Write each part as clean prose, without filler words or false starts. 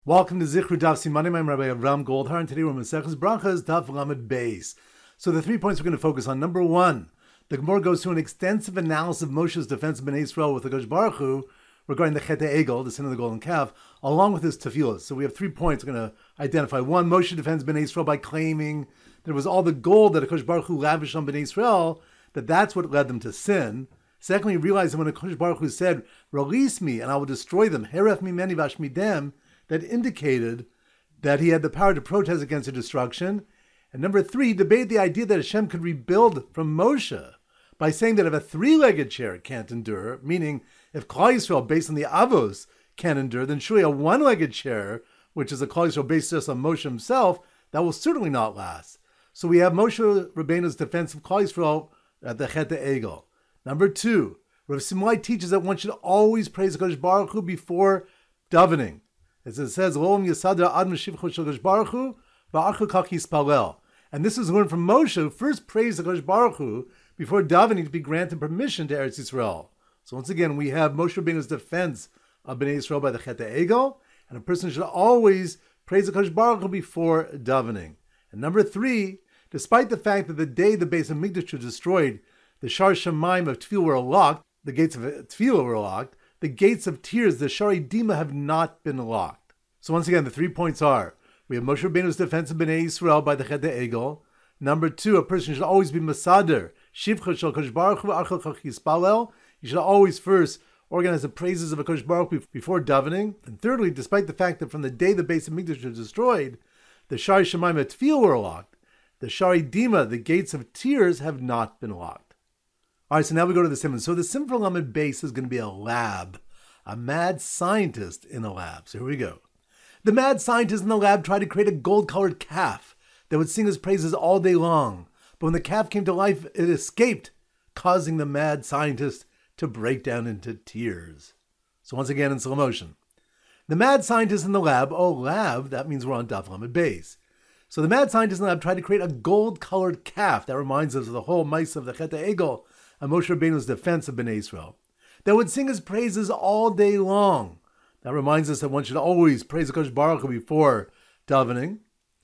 Welcome to Zichru Daf Simanim. I'm Rabbi Avram Goldhar, and today we're Maseches Brachas Daf Lamed Beis. So the 3 points we're going to focus on. Number one, the Gemara goes through an extensive analysis of Moshe's defense of Bnei Yisrael with the Kodesh Baruch Hu regarding the Chet Egel, the sin of the golden calf, along with his tefillah. So we have 3 points we're going to identify. One, Moshe defends Bnei Yisrael by claiming there was all the gold that Kodesh Baruch Hu lavished on Bnei Yisrael, that's what led them to sin. Secondly, realizing when Kodesh Baruch Hu said, "Release me, and I will destroy them," Heref mimeni vashmidem, that indicated that he had the power to protest against the destruction. And number 3, he debated the idea that Hashem could rebuild from Moshe by saying that if a 3-legged chair can't endure, meaning if Klal Yisrael, based on the Avos, can't endure, then surely a 1-legged chair, which is a Klal Yisrael based just on Moshe himself, that will certainly not last. So we have Moshe Rabbeinu's defense of Klal Yisrael at the Chet Egel. Number 2, Rav Simlai teaches that one should always praise Kodesh Baruch Hu before davening. As it says, "Lo'om Yasadra Ad Meshivcho Shel Kodesh Baruch Hu, Va'achar Kach Yispalel." And this is learned from Moshe, who first praised the Kodesh Baruch Hu before davening to be granted permission to Eretz Yisrael. So once again, we have Moshe Rabbeinu's defense of Bnei Yisrael by the Chet Egel, and a person should always praise the Kodesh Baruch Hu before davening. And number 3, despite the fact that the day the Beis Hamikdash was destroyed, the Shar Shemaim of Tefillah were locked, the gates of Tefillah were locked, the gates of tears, the Shari Dima, have not been locked. So once again, the 3 points are, we have Moshe Rabbeinu's defense of Bnei Yisrael by the Chet Egel. Number 2, a person should always be Masader, Shivcha Shel Kodesh Baruch Hu, Va'achar Kach Yispalel. You should always first organize the praises of a Kodesh Baruch Hu before davening. And thirdly, despite the fact that from the day the Beis Hamikdash was destroyed, the Shari Shemaim of Tefillah were locked, the Shari Dima, the gates of tears, have not been locked. All right, so now we go to the Simon. So the Simon for Lamed Beis is going to be a lab, a mad scientist in a lab. So here we go. The mad scientist in the lab tried to create a gold-colored calf that would sing his praises all day long. But when the calf came to life, it escaped, causing the mad scientist to break down into tears. So once again in slow motion. The mad scientist in the lab, that means we're on Daf Lamed Beis. So the mad scientist in the lab tried to create a gold-colored calf. That reminds us of the whole mice of the Chet Egel, and Moshe Rabbeinu's defense of Bnei Yisrael, that would sing his praises all day long. That reminds us that one should always praise the Kodesh Baruch Hu before davening.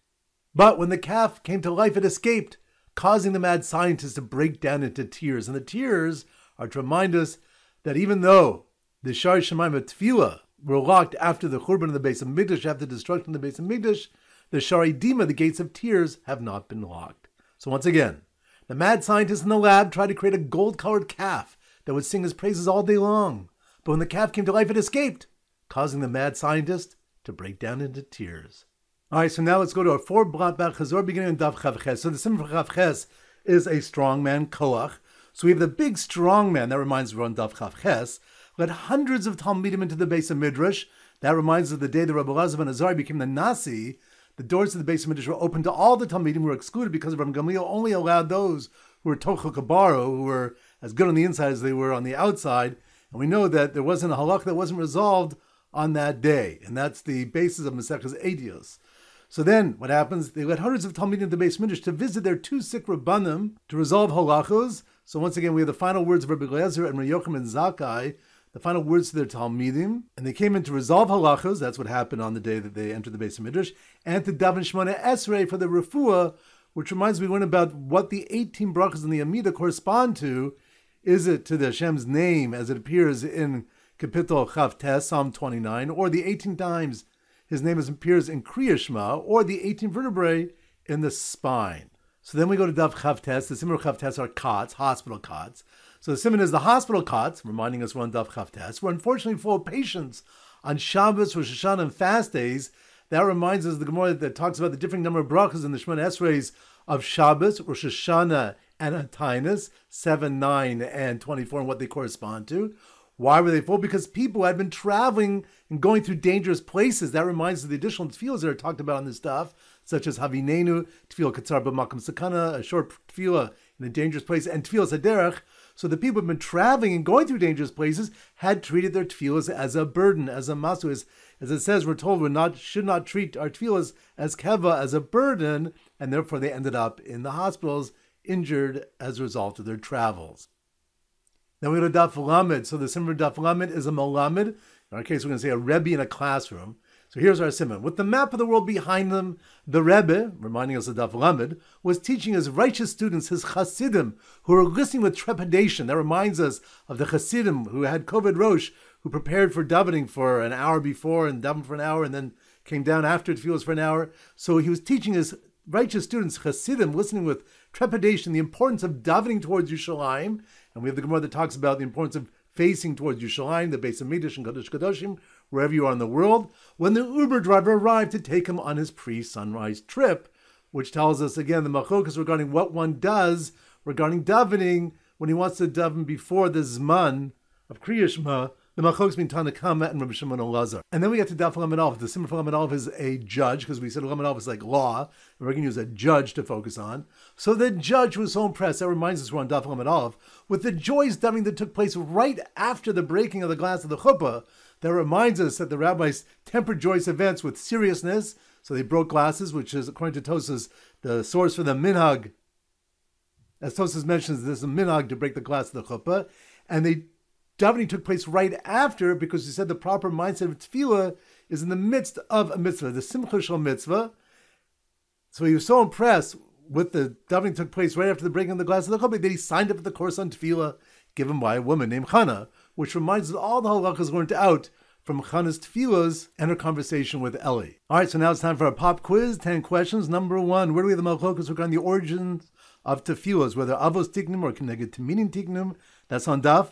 But when the calf came to life, it escaped, causing the mad scientist to break down into tears. And the tears are to remind us that even though the Shar Shemaim of Tefillah were locked after the Churban of the Beis Hamikdash, after the destruction of the Beis Hamikdash, the Shari Dima, the gates of tears, have not been locked. So once again, the mad scientist in the lab tried to create a gold-colored calf that would sing his praises all day long. But when the calf came to life, it escaped, causing the mad scientist to break down into tears. All right, so now let's go to our 4 blot back chazor, beginning in Daf Chav Ches. So the Simon for Chav Ches is a strong man, Kolach. So we have the big strong man, that reminds us on Daf Chav Ches, led hundreds of Talmidim into the Beis Midrash. That reminds us of the day the Rabbi Elazar ben Azari became the Nasi. The doors of the Beis Midrash were open to all the Talmidim who were excluded because Rabbi Gamliel only allowed those who were Tochel Kabaro, who were as good on the inside as they were on the outside. And we know that there wasn't a halakha that wasn't resolved on that day. And that's the basis of Masechtas Eidos. So then what happens? They let hundreds of Talmidim into the Beis Midrash to visit their 2 sick Rabbanim to resolve halachos. So once again, we have the final words of Rabbi Eliezer and Rabbi Yochanan and Zakkai, the final words to their Talmidim, and they came in to resolve halachos. That's what happened on the day that they entered the Beis Midrash, and to daven Shmona Esrei for the refuah, which reminds me, we learn about what the 18 brachas in the Amida correspond to. Is it to the Hashem's name as it appears in Kapitel Chav Tes, Psalm 29, or the 18 times his name appears in Kriya Shema, or the 18 vertebrae in the spine? So then we go to Daf Chav Tes. The Simon Chav Tes are cots, hospital cots. So the Simon is the hospital cots, reminding us we're on Daf Chav Tes. We're unfortunately full of patients on Shabbos, Rosh Hashanah, and fast days. That reminds us of the Gemara that talks about the different number of brachas in the Shemona Esreis of Shabbos, Rosh Hashanah, and Atainus, 7, 9, and 24, and what they correspond to. Why were they full? Because people had been traveling and going through dangerous places. That reminds us of the additional tefillahs that are talked about in this stuff, such as Havinenu, Tefillah Katzar B'Makam Sakana, a short tefillah in a dangerous place, and Tefillah Saderech. So the people who have been traveling and going through dangerous places had treated their tefillahs as a burden, as a masu. As it says, we're told should not treat our tefillahs as keva, as a burden, and therefore they ended up in the hospitals, injured as a result of their travels. Then we go to Daf Lamed. So the symbol of Daf Lamed is a Malamed. In our case, we're going to say a Rebbe in a classroom. So So here's our simon. With the map of the world behind them, the Rebbe, reminding us of Daf Lamed, was teaching his righteous students, his Hasidim, who were listening with trepidation. That reminds us of the Hasidim who had Koved Rosh, who prepared for davening for an hour before and davened for an hour and then came down after tefillos for an hour. So he was teaching his righteous students, Hasidim, listening with trepidation, the importance of davening towards Yerushalayim. And we have the Gemara that talks about the importance of facing towards Yerushalayim, the Beis Hamikdash and Kodesh Kodashim, wherever you are in the world, when the Uber driver arrived to take him on his pre-sunrise trip, which tells us, again, the machlokas regarding what one does regarding davening when he wants to daven before the Zman of Kriya Shema, the machlokas being Tanakama and Rabbi Shimon Elazar. And then we get to Daf Lamed Aleph. The Simon for Lamed Aleph is a judge, because we said Lamed Aleph is like law, and we're going to use a judge to focus on. So the judge was so impressed, that reminds us we're on Daf Lamed Aleph, with the joyous davening that took place right after the breaking of the glass of the chuppah. That reminds us that the rabbis tempered joyous events with seriousness. So they broke glasses, which is, according to Tosas, the source for the minhag. As Tosas mentions, there's a minhag to break the glass of the chuppah. And the davening took place right after, because he said the proper mindset of tefillah is in the midst of a mitzvah, the simcha shel mitzvah. So he was so impressed with the davening took place right after the breaking of the glass of the chuppah that he signed up for the course on tefillah given by a woman named Chana, which reminds us of all the halachas learned out from Chana's tefillas and her conversation with Eli. All right, so now it's time for a pop quiz. 10 questions. Number 1, where do we have the malchokas regarding the origins of tefillas, whether avos tiknum or connected to meaning tiknum? That's on Daf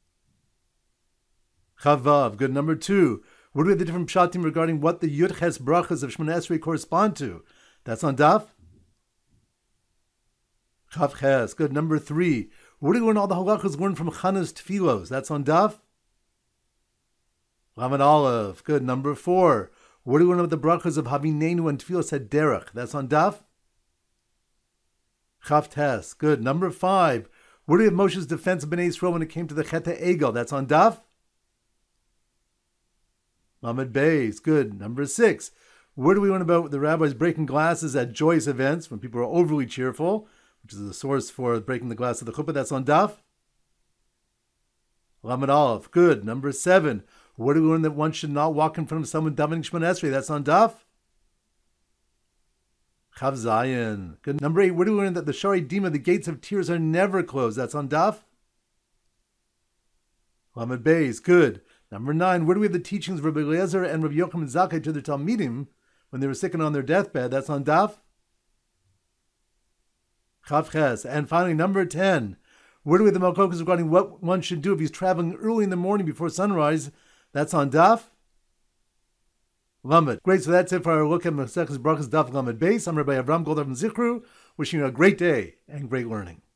Chavav. Good. Number 2, where do we have the different pshatim regarding what the Yud Ches brachas of Shemona Esrei correspond to? That's on Daf Chav Ches. Good. Number 3, where do we learn all the halachas learned from Chana's tefillos? That's on Daf Lamed Aleph. Good. Number 4, where do we learn about the brachas of Havinenu and Tefillos HaDerech? That's on Daf Chav Tes. Good. Number 5, where do we have Moshe's defense of Bnei Yisrael when it came to the Chet HaEgel? That's on Daf Lamed Beis. Good. Number 6, where do we learn about the rabbis breaking glasses at joyous events when people are overly cheerful, which is the source for breaking the glass of the chuppah? That's on Daf Lamed Aleph. Good. Number 7, where do we learn that one should not walk in front of someone davening Shemona Esrei? That's on Daf Chav Zayin. Good. Number 8, where do we learn that the Shari Dima, the gates of tears, are never closed? That's on Daf Lamed Beis. Good. Number 9, where do we have the teachings of Rabbi Eliezer and Rabbi Yochanan Zakkai to their Talmidim when they were sick and on their deathbed? That's on Daf Chav Ches. And finally, number 10, where do we have the malchokas regarding what one should do if he's traveling early in the morning before sunrise? That's on Daf Lamed. Great, so that's it for our look at Masechtas Brachos Daf Lamed Beis. I'm Rabbi Avram Goldar from Zichru, wishing you a great day and great learning.